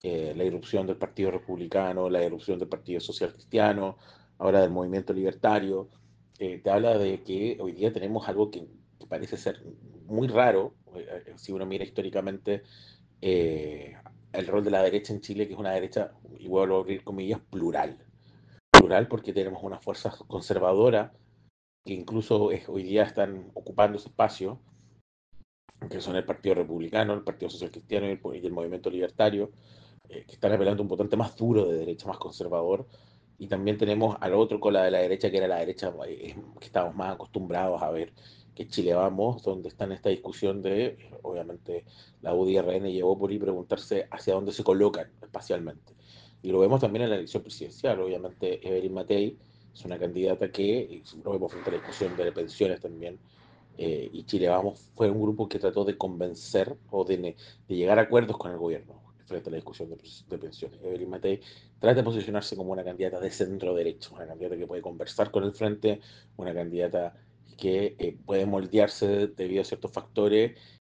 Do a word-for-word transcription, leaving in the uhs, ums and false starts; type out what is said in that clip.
eh, la irrupción del Partido Republicano, la irrupción del Partido Social Cristiano, ahora del Movimiento Libertario, eh, te habla de que hoy día tenemos algo que, que parece ser muy raro, eh, eh, si uno mira históricamente eh, el rol de la derecha en Chile, que es una derecha, y vuelvo a abrir comillas, plural. Plural porque tenemos una fuerza conservadora que incluso es- hoy día están ocupando ese espacio, que son el Partido Republicano, el Partido Social Cristiano y el, y el Movimiento Libertario, eh, que están apelando a un potente más duro de derecha, más conservador. Y también tenemos al otro cola de la derecha, que era la derecha eh, que estamos más acostumbrados a ver, que es Chile Vamos, donde está en esta discusión de, obviamente, la U D R N llevó por ahí preguntarse hacia dónde se colocan espacialmente. Y lo vemos también en la elección presidencial, obviamente, Evelyn Matei es una candidata que, lo vemos frente a la discusión de pensiones también, eh, y Chile Vamos fue un grupo que trató de convencer o de, de llegar a acuerdos con el gobierno frente a la discusión de, de pensiones. Evelyn Matei trata de posicionarse como una candidata de centro derecho, una candidata que puede conversar con el frente, una candidata que eh, puede moldearse debido a ciertos factores